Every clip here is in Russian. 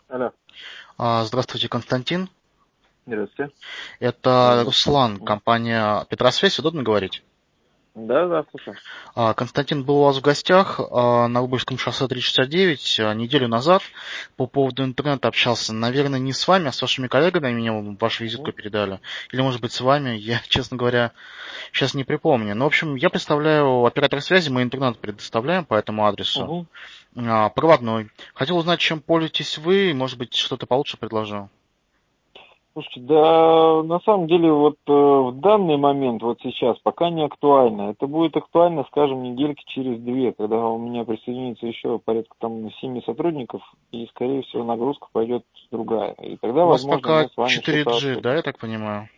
Алло, Здравствуйте, Константин. здравствуйте. Это М, Руслан, м. компания Петросвязь. Удобно говорить? Да, да, слушаю. Константин был у вас в гостях на Выборгском шоссе 369 неделю назад по поводу интернета общался. Наверное, не с вами, а с вашими коллегами мне вашу визитку Мгм, передали. Или, может быть, с вами. Я, честно говоря, сейчас не припомню. Но, в общем, я представляю оператор связи, мы интернет предоставляем по этому адресу. мгм. Проводной. Хотел узнать, чем пользуетесь вы, может быть, что-то получше предложу. Слушайте, да, на самом деле, вот в данный момент, вот сейчас, пока не актуально. Это будет актуально, скажем, недельки через две, когда у меня присоединится еще порядка там 7 сотрудников, и, скорее всего, нагрузка пойдет другая. И тогда, У вас возможно, пока мы с вами что-то 4G, да, обсудим. я так понимаю?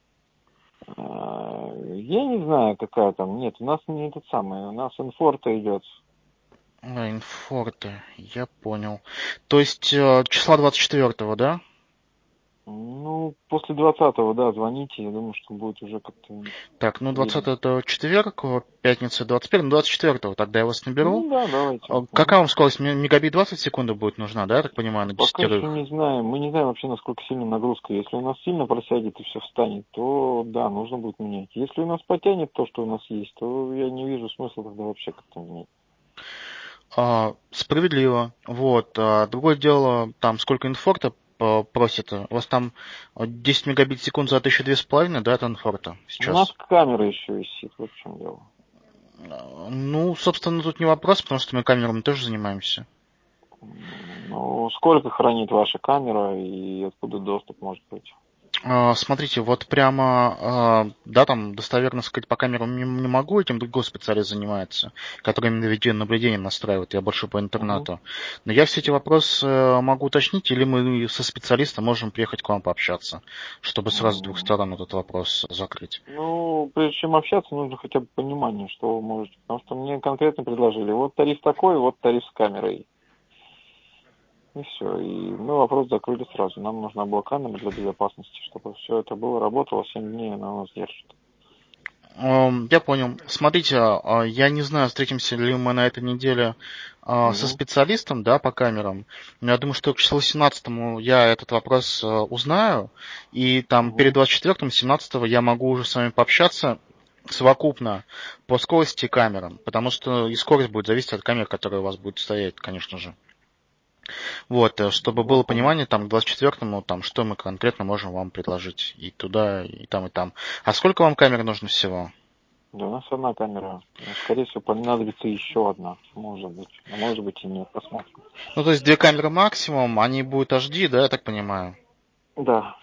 Я не знаю, какая там. Нет, у нас не этот самый, у нас инфорта идет. Инфорты, я понял. То есть числа 24-го, да? Ну, после 20-го, да, звоните, я думаю, что будет уже как-то Так, ну 20 видно. это четверг, пятница 21, ну 24-го тогда я вас наберу. Ну да, давайте. Какая вам скорость? Мегабит 20 секунд будет нужна, да, я так понимаю, на Пока еще десятерых? не знаем. Мы не знаем вообще, насколько сильно нагрузка. Если у нас сильно просядет и все встанет, то да, нужно будет менять. Если у нас потянет то, что у нас есть, то я не вижу смысла тогда вообще как-то менять. Справедливо. Вот. Другое дело, там сколько инфорта просит. У вас там 10 мегабит в секунду за 1200, да, это инфорта У нас сейчас? камера еще висит, вот в чем дело. Ну, собственно, тут не вопрос, потому что мы камерами тоже занимаемся. Ну, сколько хранит ваша камера и откуда доступ может быть? Смотрите, вот прямо, да, там достоверно сказать по камерам не могу, этим другой специалист занимается, который именно видеонаблюдением настраивает, я больше по Угу. интернету. Но я все эти вопросы могу уточнить, или мы со специалистом можем приехать к вам пообщаться, чтобы сразу с двух сторон этот вопрос закрыть. Ну, прежде чем общаться, нужно хотя бы понимание, что вы можете. Потому что мне конкретно предложили, вот тариф такой, вот тариф с камерой. И все. И мы вопрос закрыли сразу. Нам нужна была камера для безопасности, чтобы все это было, работало 7 дней, она у нас держит. Я понял. Смотрите, я не знаю, встретимся ли мы на этой неделе со Угу. специалистом, да, по камерам. Но я думаю, что к числу 17 я этот вопрос узнаю. И там перед Угу. 24-м, 17 я могу уже с вами пообщаться совокупно по скорости камерам. Потому что и скорость будет зависеть от камер, которые у вас будут стоять, конечно же. Вот, чтобы Я было понял. понимание, там, к 24-му, там, что мы конкретно можем вам предложить. И туда, и там, и там. А сколько вам камер нужно всего? Да, у нас одна камера. Но, скорее всего, понадобится еще одна. Может быть. А может быть и нет. Посмотрим. Ну, то есть две камеры максимум, они будут HD, да, я так понимаю? Да.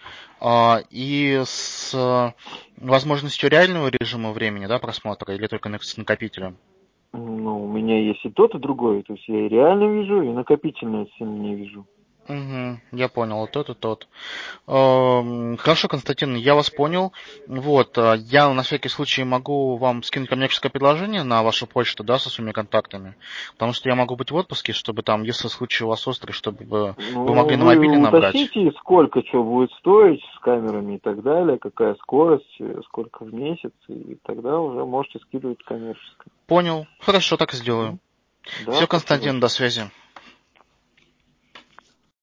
И с возможностью реального режима времени, да, просмотра, или только с накопителем? Ну, у меня есть и тот, и другой. То есть я и реально вижу, и накопительное 7 дней вижу. Угу, я понял, и тот, и тот. Хорошо, Константин, я вас понял. Вот, я на всякий случай могу вам скинуть коммерческое предложение на вашу почту, да, со своими контактами. Потому что я могу быть в отпуске, чтобы там, если случай у вас острый, чтобы вы Ну, могли на вы мобильный набрать. уточните, сколько что будет стоить с камерами и так далее, какая скорость, сколько в месяц, и тогда уже можете скидывать коммерческое. Понял. Хорошо, так и сделаю. Мгм. Да, Все, спасибо Константин, большое. до связи.